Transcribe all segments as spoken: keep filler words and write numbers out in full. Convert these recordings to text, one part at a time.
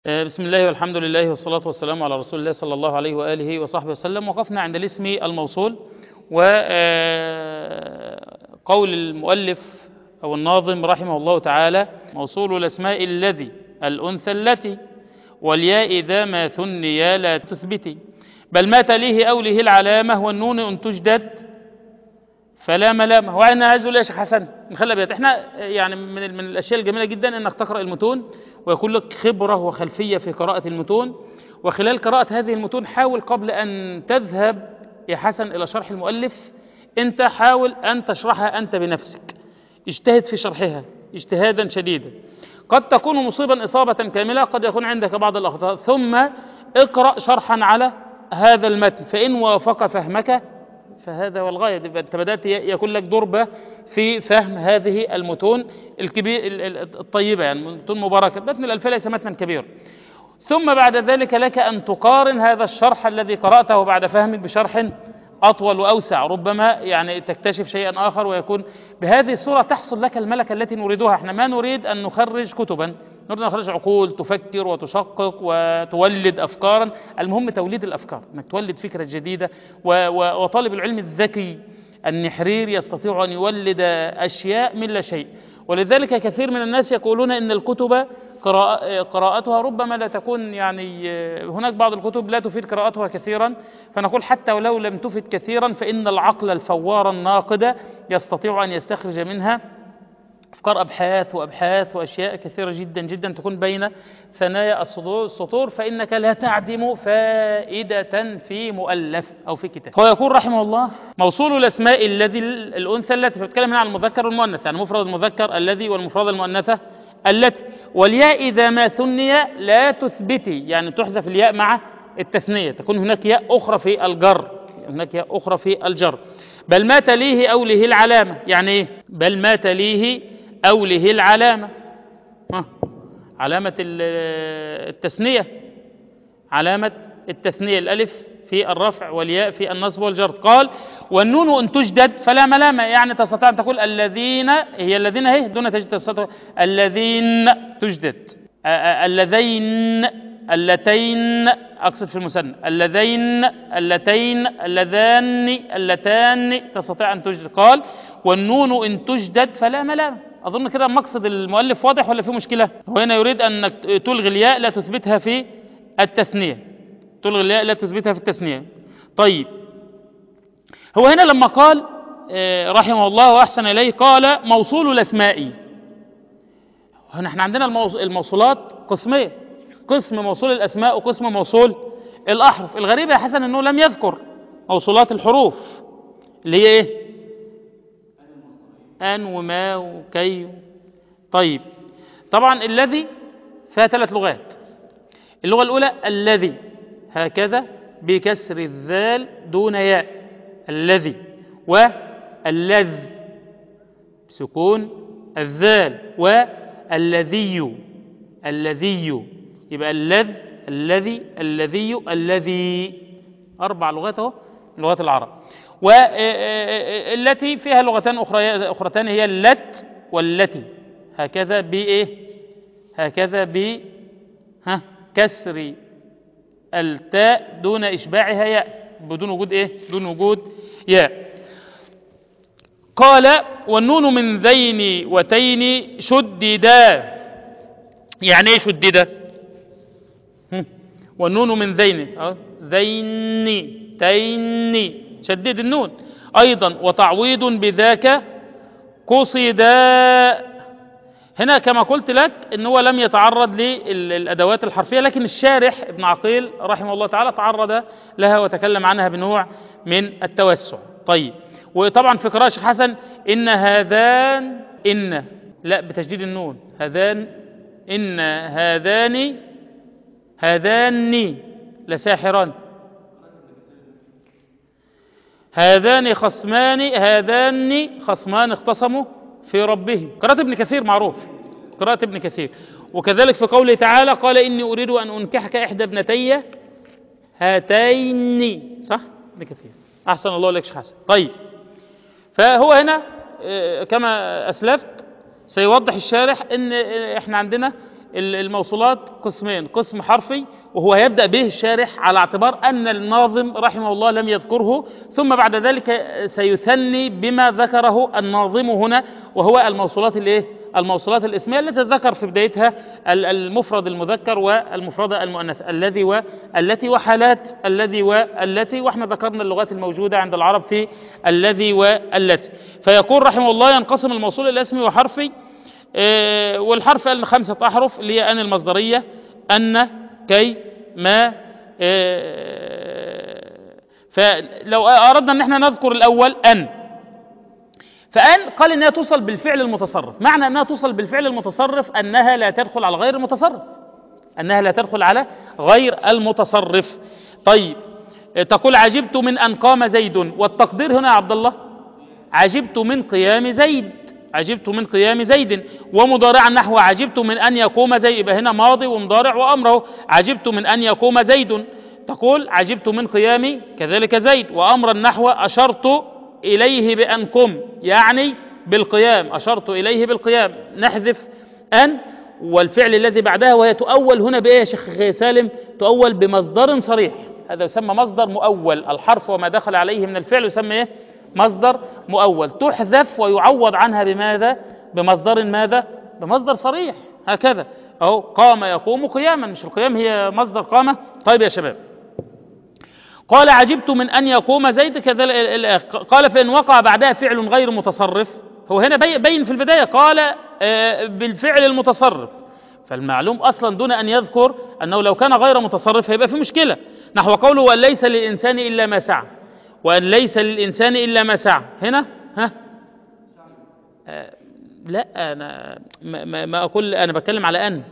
بسم الله والحمد لله والصلاة والسلام على رسول الله صلى الله عليه وآله وصحبه وسلم. وقفنا عند الاسم الموصول، وقول المؤلف أو الناظم رحمه الله تعالى: موصول الأسماء الذي الأنثى التي والياء إذا ما ثنيا لا تثبتي، بل ما تليه أوله العلامة والنون أن تجدد فلا ملامة. وأنا عايز أقول يا شيخ حسن نخلي بالك، احنا يعني من من الأشياء الجميلة جدا إنك تقرأ المتون ويكون لك خبرة وخلفية في قراءة المتون، وخلال قراءة هذه المتون حاول قبل أن تذهب يا حسن إلى شرح المؤلف أنت حاول أن تشرحها أنت بنفسك، اجتهد في شرحها اجتهادا شديدا. قد تكون مصيبا إصابة كاملة، قد يكون عندك بعض الأخطاء، ثم اقرأ شرحا على هذا المتن، فإن وافق فهمك فهذا والغاية، أنت بدأت يكون لك ضربة في فهم هذه المتون الكبير الطيبة، يعني متون مباركة. متن الألفية ليس متنا كبير. ثم بعد ذلك لك أن تقارن هذا الشرح الذي قرأته بعد فهمك بشرح أطول وأوسع، ربما يعني تكتشف شيئا آخر، ويكون بهذه الصورة تحصل لك الملكة التي نريدها. احنا ما نريد أن نخرج كتبا، نريد أن نخرج عقول تفكر وتشقق وتولد أفكارا. المهم توليد الأفكار، أنك تولد فكرة جديدة، وطالب العلم الذكي النحرير يستطيع أن يولد أشياء من لا شيء. ولذلك كثير من الناس يقولون إن الكتب قراءتها ربما لا تكون، يعني هناك بعض الكتب لا تفيد قراءتها كثيرا، فنقول حتى ولو لم تفيد كثيرا فإن العقل الفوار الناقد يستطيع أن يستخرج منها أفكار أبحاث وأبحاث وأشياء كثيرة جدا جدا تكون بين ثنايا السطور، فإنك لا تعدم فائدة في مؤلف أو في كتاب. هو يقول رحمه الله: موصول الأسماء الذي الأنثى التي، بتكلم هنا عن المذكر والمؤنث، يعني مفرد المذكر الذي والمفرد المؤنثة التي، والياء إذا ما ثني لا تثبتي، يعني تحذف الياء مع التثنية، تكون هناك ياء أخرى في الجر، هناك ياء أخرى في الجر. بل ما تليه أوله العلامة، يعني إيه؟ بل ما تليه أوله العلامة، ها. علامة التثنية، علامة التثنية الألف في الرفع والياء في النصب والجر. قال: والنون أن تجدد فلا ملامة، يعني تستطيع أن تقول الذين، هي الذين هي دون تجدد، تستطيع الذين تجدد، اللذين اللتين، أقصد في المثنى، اللذين اللتين اللذان اللتان، تستطيع أن تجدد. قال: والنون إن تجدد فلا ملامة. أظن كده مقصد المؤلف واضح ولا في مشكلة؟ هو هنا يريد أنك تلغي الياء لا تثبتها في التثنية، تلغي الياء لا تثبتها في التثنية. طيب، هو هنا لما قال رحمه الله وأحسن إليه قال: موصول الأسماء، هنا احنا عندنا الموصولات قسمين، قسم موصول الأسماء وقسم موصول الأحرف. الغريب يا حسن أنه لم يذكر موصولات الحروف اللي هي إيه؟ أن وما وكي. طيب، طبعا الذي فيها ثلاث لغات. اللغة الأولى الذي هكذا بكسر الذال دون ياء، الذي، واللذ بسكون الذال، والذي، الذي، يبقى اللذ الذي الذي الذي، أربع لغات اهو من لغات العرب. والتي فيها لغتان أخرى أخرتان هي اللت والتي، هكذا بإيه؟ هكذا ب ها كسر التاء دون إشباعها ياء، بدون وجود إيه؟ بدون وجود ياء. قال: والنون من ذين وتين شددا، يعني إيه شددا؟ والنون من ذين، ذين تين، شدد النون أيضا. وتعويض بذاك قصدا، هنا كما قلت لك إن هو لم يتعرض للأدوات الحرفية، لكن الشارح ابن عقيل رحمه الله تعالى تعرض لها وتكلم عنها بنوع من التوسع. طيب، وطبعا في قراءة شيخ حسن إن هذان، إن لا بتشديد النون، هذان، إن هذان هذان لساحران، هذان خصمان هذان خصمان اختصموا في ربهم. قراءة ابن كثير معروف، قراءة ابن كثير. وكذلك في قوله تعالى: قال إني أريد أن أنكحك إحدى ابنتي هاتين، صح؟ ابن كثير، أحسن الله لك شيخ حسن. طيب، فهو هنا كما أسلفت سيوضح الشارح إن إحنا عندنا الموصولات قسمين، قسم حرفي وهو يبدأ به الشارح على اعتبار أن الناظم رحمه الله لم يذكره، ثم بعد ذلك سيثني بما ذكره الناظم هنا، وهو الموصولات الايه؟ الموصولات الاسمية التي ذكر في بدايتها المفرد المذكر والمفردة المؤنثة، الذي والتي وحالات الذي والتي، واحنا ذكرنا اللغات الموجودة عند العرب في الذي والتي. فيقول رحمه الله ينقسم الموصول الاسمي وحرفي، اه والحرف قال خمسة أحرف اللي هي أن المصدرية، أن، كي، ما. اه فلو أردنا أن احنا نذكر الأول أن، فأن قال إنها توصل بالفعل المتصرف. معنى أنها توصل بالفعل المتصرف أنها لا تدخل على غير المتصرف، أنها لا تدخل على غير المتصرف. طيب تقول عجبت من أن قام زيد، والتقدير هنا يا عبد الله عجبت من قيام زيد، عجبت من قيام زيد. ومضارعا نحو عجبت من أن يقوم زيد، يبقى هنا ماضي ومضارع وأمره، عجبت من أن يقوم زيد. تقول عجبت من قيام كذلك زيد. وأمرا نحو أشرت إليه بأن قم، يعني بالقيام، أشرت إليه بالقيام. نحذف أن والفعل الذي بعدها، وهي تؤول هنا بإيه يا شيخ سالم؟ تؤول بمصدر صريح، هذا يسمى مصدر مؤول. الحرف وما دخل عليه من الفعل يسمى إيه؟ مصدر مؤول. تحذف ويعوض عنها بماذا؟ بمصدر ماذا؟ بمصدر صريح. هكذا أهو قام يقوم قياما، مش القيام هي مصدر قامة؟ طيب يا شباب، قال عجبت من أن يقوم زيد كذلك. قال فإن وقع بعدها فعل غير متصرف، هو هنا بين في البداية قال بالفعل المتصرف، فالمعلوم أصلا دون أن يذكر أنه لو كان غير متصرف هيبقى في مشكلة. نحو قوله وأن ليس للإنسان إلا ما سعى، وأن ليس للإنسان إلا ما سعى. هنا ها آه لا أنا ما, ما أقول، أنا بتكلم على أن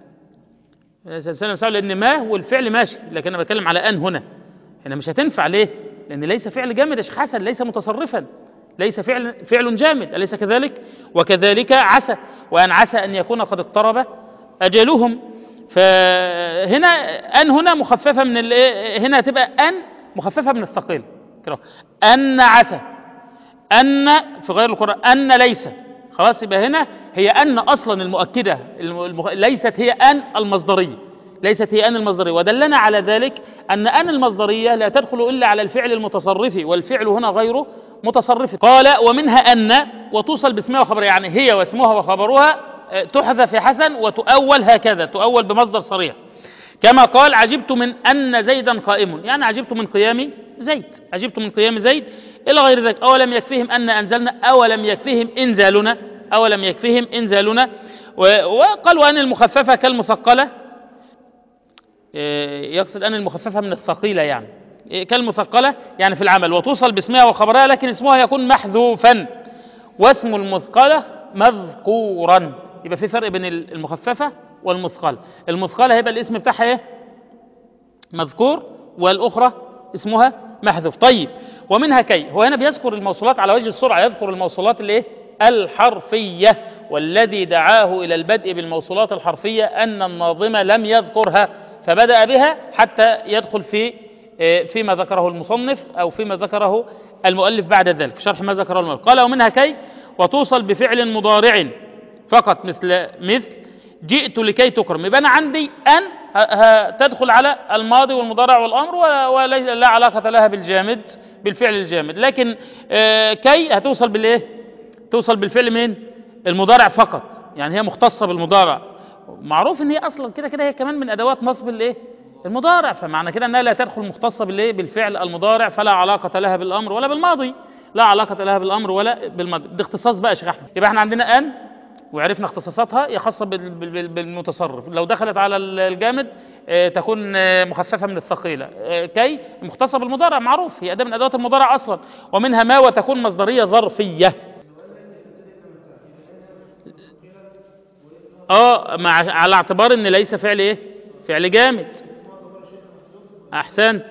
الإنسان، لأن ما والفعل ماشي، لكن أنا بتكلم على أن هنا. هنا مش هتنفع ليه؟ لأن ليس فعل جامد يا شيخ حسن، ليس متصرفا، ليس فعل فعل جامد، أليس كذلك؟ وكذلك عسى، وأن عسى أن يكون قد اقترب أجلهم. فهنا أن هنا مخففة من هنا هتبقى أن مخففة من الثقيل، أن عسى، أن في غير القرآن أن ليس، خلاص يبقى هنا هي أن أصلا المؤكدة، المخ... ليست هي أن المصدرية، ليست هي أن المصدرية. ودلنا على ذلك أن أن المصدرية لا تدخل إلا على الفعل المتصرف، والفعل هنا غير متصرف. قال ومنها أن، وتوصل باسمها وخبرها، يعني هي واسمها وخبرها تحذف حسن وتؤول هكذا، تؤول بمصدر صريح. كما قال عجبت من أن زيدا قائم، يعني عجبت من قيام زيد، عجبت من قيام زيد إلى غير ذلك. أولم يكفيهم أن أنزلنا، أولم يكفيهم إنزالنا، أولم يكفيهم إنزالنا. وقال وأن المخففة كالمثقلة، يقصد أن المخففة من الثقيلة يعني كالمثقلة يعني في العمل، وتوصل باسمها وخبرها، لكن اسمها يكون محذوفا واسم المثقلة مذكورا. يبقى في فرق بين المخففة والمثقلة. المثقلة هيبقى الاسم بتاعها ايه؟ مذكور، والأخرى اسمها محذوف. طيب ومنها كي، هو هنا بيذكر الموصولات على وجه السرعة، يذكر الموصولات الايه؟ الحرفية. والذي دعاه إلى البدء بالموصولات الحرفية أن الناظم لم يذكرها، فبدأ بها حتى يدخل في فيما ذكره المصنف أو فيما ذكره المؤلف بعد ذلك في شرح ما ذكره المؤلف. قال ومنها كي، وتوصل بفعل مضارع فقط، مثل مثل جئت لكي تكرم. يبقى أنا عندي أن تدخل على الماضي والمضارع والأمر، ولا علاقة لها بالجامد، بالفعل الجامد. لكن كي هتوصل بالإيه؟ توصل بالفعل مين؟ المضارع فقط، يعني هي مختصة بالمضارع. معروف ان هي اصلا كده كده هي كمان من ادوات نصب الايه؟ المضارع، فمعنى كده انها لا تدخل مختصة بالايه؟ بالفعل المضارع، فلا علاقة لها بالامر ولا بالماضي، لا علاقة لها بالامر ولا بالماضي. ده اختصاص بقى يا شيخ احمد. يبقى احنا عندنا ان وعرفنا اختصاصاتها، هي خاصة بالمتصرف، لو دخلت على الجامد تكون مخففة من الثقيلة. كي مختصة بالمضارع، معروف هي اداة من ادوات المضارع اصلا. ومنها ما، وتكون مصدرية ظرفية. اه مع على اعتبار ان ليس فعل ايه؟ فعل جامد. احسنت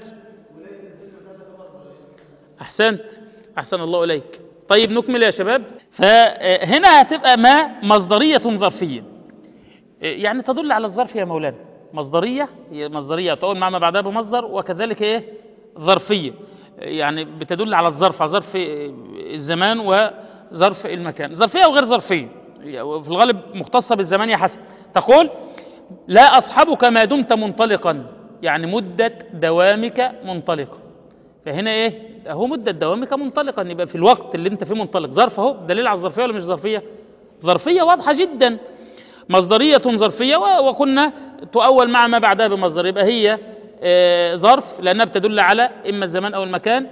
احسنت احسن الله اليك. طيب نكمل يا شباب. فهنا هتبقى ما مصدرية ظرفية، يعني تدل على الظرف يا مولانا. مصدرية هي مصدرية تقول مع ما بعدها بمصدر، وكذلك ايه؟ ظرفية، يعني بتدل على الظرف، على ظرف الزمان وظرف المكان. ظرفية وغير ظرفية، في الغالب مختصة بالزمان يا حسن. تقول لا أصحبك ما دمت منطلقا، يعني مدة دوامك منطلقا. فهنا إيه؟ هو مدة دوامك منطلقا، يبقى في الوقت اللي أنت فيه منطلق. ظرف أهو، دليل على الظرفية ولا مش ظرفية؟ ظرفية واضحة جدا، مصدرية ظرفية، وكنا تؤول مع ما بعدها بمصدر، يبقى هي ظرف لأنها بتدل على إما الزمان أو المكان،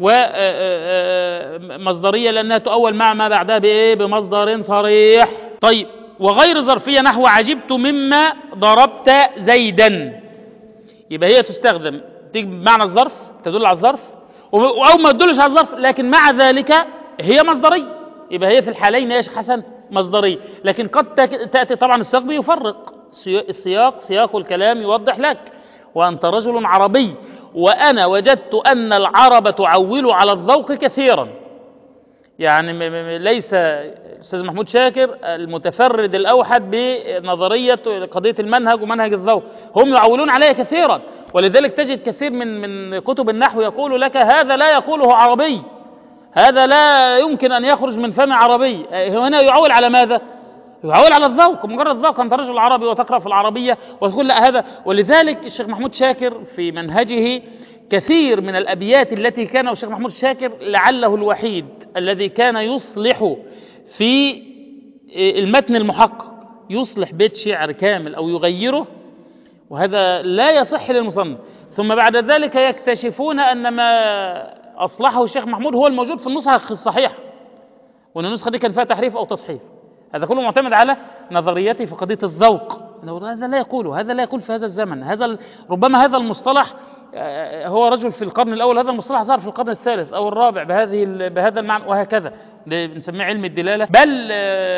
ومصدرية لأنها تؤول مع ما بعدها بإيه؟ بمصدر صريح. طيب، وغير ظرفية نحو عجبت مما ضربت زيدا، يبقى هي تستخدم تيجي بمعنى الظرف، تدل على الظرف، أو ما تدلش على الظرف، لكن مع ذلك هي مصدرية، يبقى هي في الحالين ايش حسن؟ مصدرية. لكن قد تأتي طبعا السياق بيفرق، السياق سياق الكلام يوضح لك، وأنت رجل عربي، وأنا وجدت أن العرب تعول على الذوق كثيرا. يعني ليس الأستاذ محمود شاكر المتفرد الأوحد بنظرية قضية المنهج ومنهج الذوق، هم يعولون عليه كثيرا، ولذلك تجد كثير من من كتب النحو يقول لك هذا لا يقوله عربي، هذا لا يمكن أن يخرج من فم عربي. هنا يعول على ماذا؟ يعول على الذوق، مجرد ذوق، أنت رجل عربي وتقرأ في العربية وتقول لا هذا. ولذلك الشيخ محمود شاكر في منهجه كثير من الأبيات التي كان الشيخ محمود شاكر لعله الوحيد الذي كان يصلح في المتن المحقق، يصلح بيت شعر كامل أو يغيره، وهذا لا يصح للمصنف. ثم بعد ذلك يكتشفون أن ما أصلحه الشيخ محمود هو الموجود في النسخة الصحيحة، وأن النسخة دي كان فيها تحريف أو تصحيف. هذا كله معتمد على نظريته في قضية الذوق، هذا لا يقوله، هذا لا يقول في هذا الزمن، هذا ربما هذا المصطلح هو رجل في القرن الأول، هذا المصطلح ظهر في القرن الثالث أو الرابع بهذه بهذا المعنى، وهكذا بنسميه علم الدلالة. بل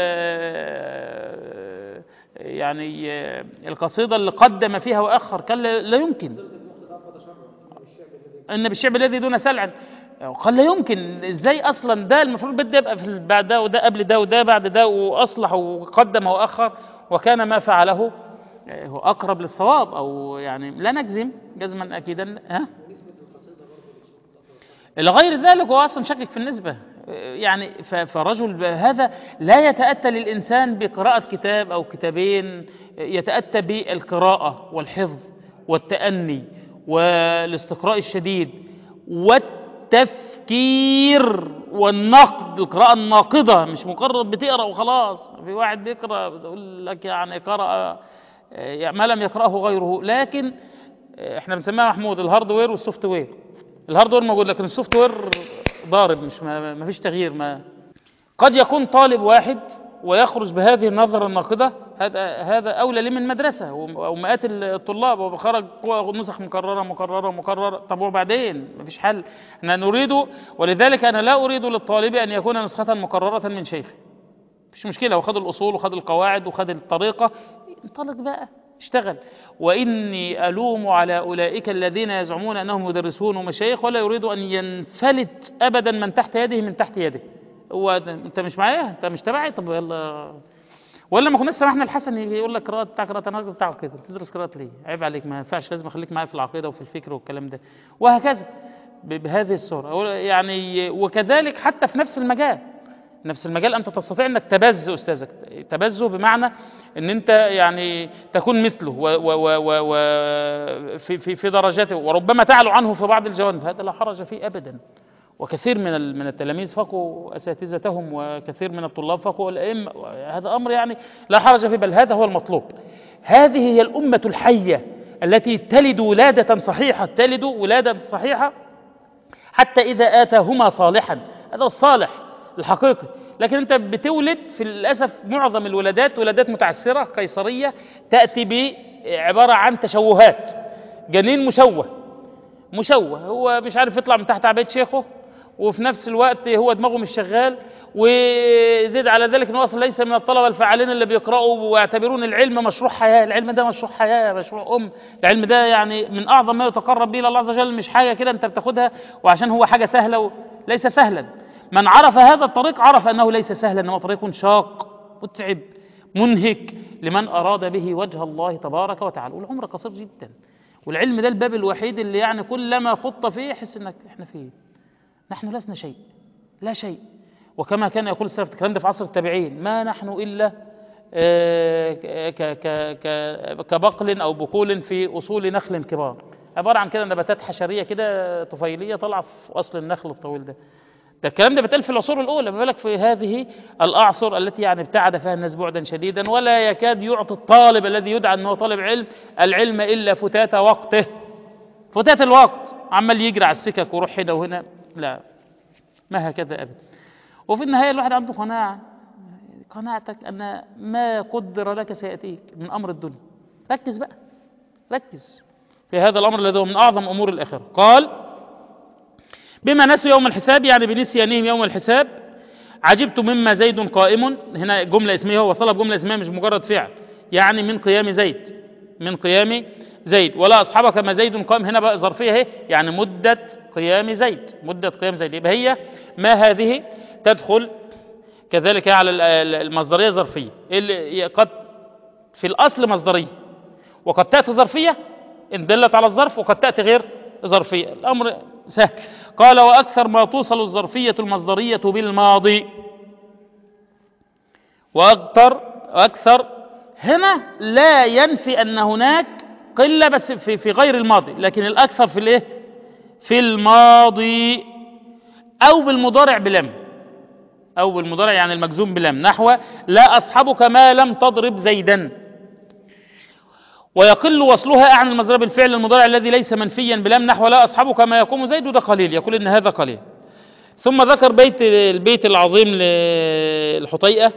يعني القصيدة اللي قدم فيها وأخر كان لا يمكن ان بالشعب الذي دون سلع، قال لا يمكن، ازاي اصلا ده المفروض بده يبقى في بعد ده وده قبل ده وده بعد ده، واصلح وقدم واخر، وكان ما فعله هو اقرب للصواب، او يعني لا نجزم جزما اكيدا. ها الى غير ذلك، هو اصلا شكك في النسبه يعني. فرجل هذا لا يتاتى للانسان بقراءه كتاب او كتابين، يتاتى بالقراءه والحفظ والتاني والاستقراء الشديد والتفكير والنقد، القراءة الناقضة، مش مجرد بتقرأ وخلاص. في واحد بيقرأ بيقول لك يعني قرأ يعني ما لم يقرأه غيره، لكن احنا بنسميها محمود الهاردوير والسوفت وير. الهاردوير موجود لكن السوفت وير ضارب، مش ما, ما فيش تغيير. ما قد يكون طالب واحد ويخرج بهذه النظرة الناقضة، هذا هذا أولى لي من مدرسة ومئات الطلاب، وبخرج نسخ مكررة مكررة مكررة. طب وبعدين مفيش حل، احنا نريد، ولذلك أنا لا أريد للطالب أن يكون نسخة مكررة من شيخ، مفيش مشكلة، وخذ الأصول وخذ القواعد وخذ الطريقة، انطلق بقى اشتغل. وإني ألوم على أولئك الذين يزعمون أنهم مدرسون ومشايخ ولا يريد أن ينفلت أبدا من تحت يده من تحت يده. هو انت مش معايا، انت مش تبعي، طب يلا. ولا ما كناش سمحنا الحسن يقول لك قراءه بتاع قراءه النهارده بتاعه كده، تدرس قراءه ليه؟ عيب عليك، ما ينفعش، لازم اخليك معايا في العقيده وفي الفكر والكلام ده، وهكذا بهذه الصوره يعني. وكذلك حتى في نفس المجال، نفس المجال انت تستطيع انك تبز استاذك، تبزه بمعنى ان انت يعني تكون مثله و و و و في في في درجاته، وربما تعلو عنه في بعض الجوانب، هذا لا حرج فيه ابدا. وكثير من من التلاميذ فقوا اساتذتهم، وكثير من الطلاب فقوا الائمه، هذا امر يعني لا حرج فيه، بل هذا هو المطلوب. هذه هي الامه الحيه التي تلد ولاده صحيحه، تلد ولاده صحيحه حتى اذا اتاهما صالحا، هذا الصالح الحقيقي. لكن انت بتولد في للاسف معظم الولادات ولادات متعسره قيصريه، تاتي بعباره عن تشوهات، جنين مشوه مشوه، هو مش عارف يطلع من تحت عباية شيخه، وفي نفس الوقت هو دماغه مش شغال، وزيد على ذلك انه اصلا ليس من الطلبه الفعالين اللي بيقراوا ويعتبرون العلم مشروع حياه. العلم ده مشروع حياه، مشروع ام، العلم ده يعني من اعظم ما يتقرب به الى الله عز وجل، مش حاجه كده انت بتاخدها وعشان هو حاجه سهله و... ليس سهلا. من عرف هذا الطريق عرف انه ليس سهلا، انه طريق شاق متعب منهك لمن اراد به وجه الله تبارك وتعالى، والعمر قصير جدا. والعلم ده الباب الوحيد اللي يعني كلما خط فيه يحس انك احنا فيه، نحن لسنا شيء، لا شيء. وكما كان يقول السلف، الكلام ده في عصر التابعين، ما نحن الا كبقل أو بقول في أصول نخل كبار، عبارة عن كده نباتات حشرية كده طفيلية طالعة في أصل النخل الطويل ده. ده الكلام ده بيتقال في العصور الأولى، ما بالك في هذه الأعصر التي يعني ابتعد فيها الناس بعدا شديدا، ولا يكاد يعطي الطالب الذي يدعى أنه طالب علم العلم إلا فتات وقته، فتات الوقت، عمال يجري على السكك ويروح هنا وهنا. لا، ما هكذا أبدا. وفي النهاية الواحد عنده قناعة، قناعتك أن ما قدر لك سيأتيك من أمر الدنيا. ركز بقى، ركز في هذا الأمر الذي هو من أعظم أمور الآخرة. قال بما نسوا يوم الحساب، يعني بنسيانهم يوم الحساب. عجبت مما زيد قائم، هنا جملة اسمية، هو وصلها بجملة اسمية مش مجرد فعل، يعني من قيام زيد، من قيام زيد. ولا أصحابك ما زيد قائم، هنا بقى ظرفية اهي، يعني مدة قيام زيد، مدة قيام زيد. يبقى هي ما هذه تدخل كذلك على المصدرية ظرفية، اللي قد في الأصل مصدرية، وقد تأتي ظرفية إن دلت على الظرف، وقد تأتي غير ظرفية. الأمر سهل. قال وأكثر ما توصل الظرفية المصدرية بالماضي، وأكثر أكثر هنا لا ينفي أن هناك قلة بس في في غير الماضي، لكن الأكثر في الإيه؟ في الماضي، أو بالمضارع بلم، أو بالمضارع يعني المجزوم بلم، نحو لا أصحبك ما لم تضرب زيدا. ويقل وصلها عن المصدر بالفعل المضارع الذي ليس منفيا بلم، نحو لا أصحبك ما يقوم زيد، وده قليل، يقول إن هذا قليل. ثم ذكر بيت البيت العظيم للحطيئة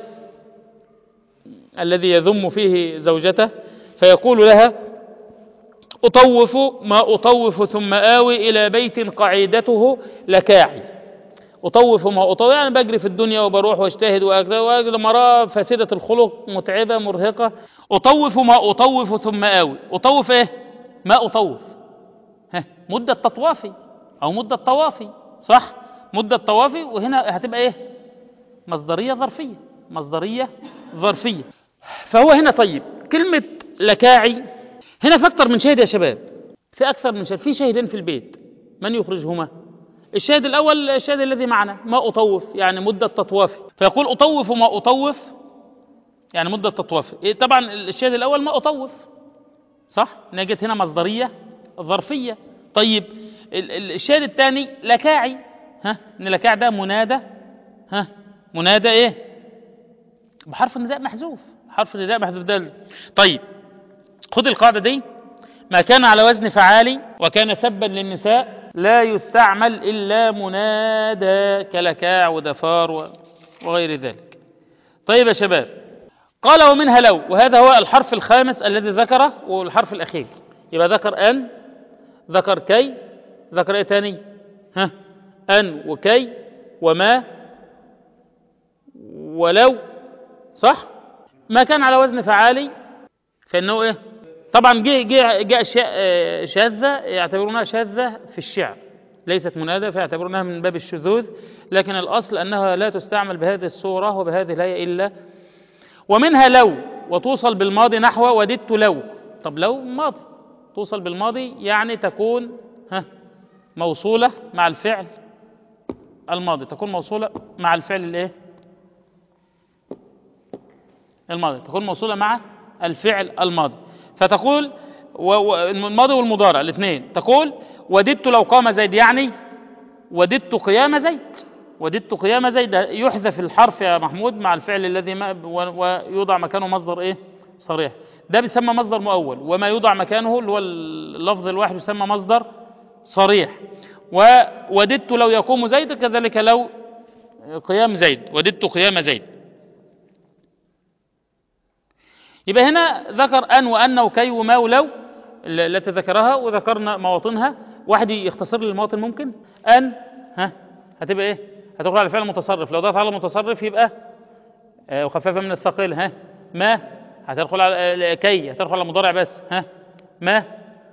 الذي يذم فيه زوجته، فيقول لها أطوف ما أطوف ثم آوي إلى بيت قعيدته لكاعي. أطوف ما أطوف يعني بجري في الدنيا وبروح واجتهد وأجل مراه فاسدة الخلق متعبة مرهقة. أطوف ما أطوف ثم آوي، أطوف إيه؟ ما أطوف، ها مدة تطوافي أو مدة طوافي، صح؟ مدة طوافي، وهنا هتبقى إيه؟ مصدرية ظرفية، مصدرية ظرفية. فهو هنا طيب كلمة لكاعي هنا في أكثر من شاهد يا شباب، في أكثر من شاهد، في شاهدين في البيت، من يخرجهما؟ الشاهد الأول الشاهد الذي معنا، ما أطوف يعني مدة تطوافي، فيقول أطوف ما أطوف يعني مدة تطوافي. طبعا الشاهد الأول ما أطوف، صح؟ نجد هنا مصدرية ظرفية. طيب الشاهد الثاني لكاعي، ها إن لكاعي ده منادى، ها منادى إيه؟ بحرف النداء محذوف، حرف النداء محذوف ده. طيب خد القاعدة دي، ما كان على وزن فعالي وكان سبا للنساء لا يستعمل إلا منادى كلكاع ودفار وغير ذلك. طيب يا شباب، قال ومنها لو، وهذا هو الحرف الخامس الذي ذكره والحرف الأخير. يبقى ذكر أن، ذكر كي، ذكر إيه تاني؟ ها أن وكي وما ولو، صح؟ ما كان على وزن فعالي فإنه إيه؟ طبعا جاء جاء جاء أشياء شاذة يعتبرونها شاذة في الشعر، ليست منادى فيعتبرونها من باب الشذوذ، لكن الأصل أنها لا تستعمل بهذه الصورة وبهذه الهيئة إلا. ومنها لو، وتوصل بالماضي نحو وددت لو. طب لو ماضي توصل بالماضي يعني تكون ها موصولة مع الفعل الماضي، تكون موصولة مع الفعل الايه؟ الماضي، تكون موصولة مع الفعل الماضي. فتقول الماضي والمضارع الاثنين، تقول وددت لو قام زيد، يعني وددت قيام زيد، وددت قيام زيد. يحذف الحرف يا محمود مع الفعل الذي ما ويوضع مكانه مصدر ايه؟ صريح. ده بيسمى مصدر مؤول، وما يوضع مكانه اللي هو اللفظ الواحد يسمى مصدر صريح. ووددت لو يقوم زيد، كذلك لو قيام زيد، وددت قيام زيد. يبقى هنا ذكر أن وأن وكي وما ولو التي ذكرها، وذكرنا مواطنها. واحد يختصر لي المواطن ممكن؟ أن ها هتبقى إيه؟ هتدخل على فعل متصرف، لو ضغط على المتصرف يبقى آه وخففها من الثقيل. ها ما هتدخل على كي، هتدخل على مضارع بس. ها ما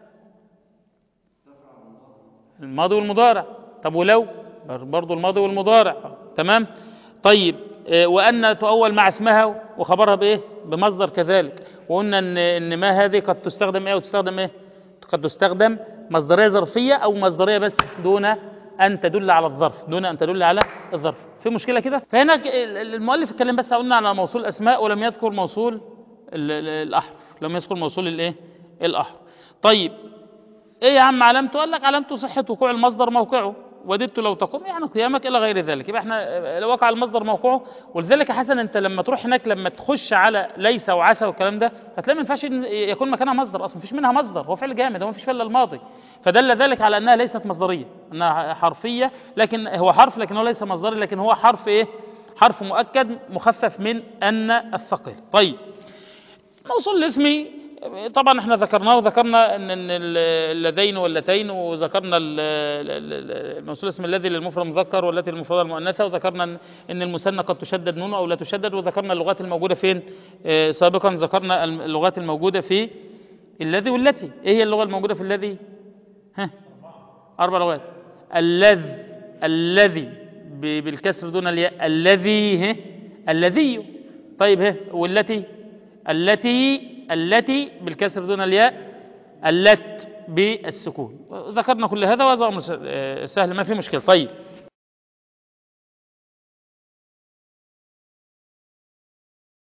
الماضي والمضارع. طب ولو برضو الماضي والمضارع، تمام. طيب وأن تؤول مع اسمها وخبرها بإيه؟ بمصدر كذلك. وقلنا إن إن ما هذه قد تستخدم إيه وتستخدم إيه؟ قد تستخدم مصدرية ظرفية أو مصدرية بس دون أن تدل على الظرف، دون أن تدل على الظرف. في مشكلة كده؟ فهنا المؤلف اتكلم بس قلنا على موصول الأسماء ولم يذكر موصول الأحرف، لم يذكر موصول الإيه؟ الأحرف. طيب إيه يا عم علامته؟ قال لك علامته صحة وقوع المصدر موقعه، وددت لو تقوم يعني قيامك إلى غير ذلك. يبقى احنا لو وقع المصدر موقعه. ولذلك يا حسن أنت لما تروح هناك لما تخش على ليس وعسى والكلام ده هتلاقي ما ينفعش يكون مكانها مصدر، أصلا مفيش منها مصدر، هو فعل جامد، هو مفيش فعل الماضي، فدل ذلك على أنها ليست مصدرية، أنها حرفية، لكن هو حرف لكن هو ليس مصدري، لكن هو حرف إيه؟ حرف مؤكد مخفف من أن الثقيل. طيب موصول الاسم طبعا احنا ذكرناه، وذكرنا ان اللذين واللتين، وذكرنا الموصول الاسم الذي للمفرد المذكر والتي للمفرد المؤنثه، وذكرنا ان المثنى قد تشدد نونه او لا تشدد، وذكرنا اللغات الموجوده فين اه سابقا. ذكرنا اللغات الموجوده في الذي والتي. ايه هي اللغه الموجوده في الذي؟ ها اربع لغات. الذ الذي بالكسر دون الياء، الذي ها الذي. طيب ها والتي؟ التي التي بالكسر دون الياء، اللت بالسكون. ذكرنا كل هذا وهذا امر سهل ما في مشكله. طيب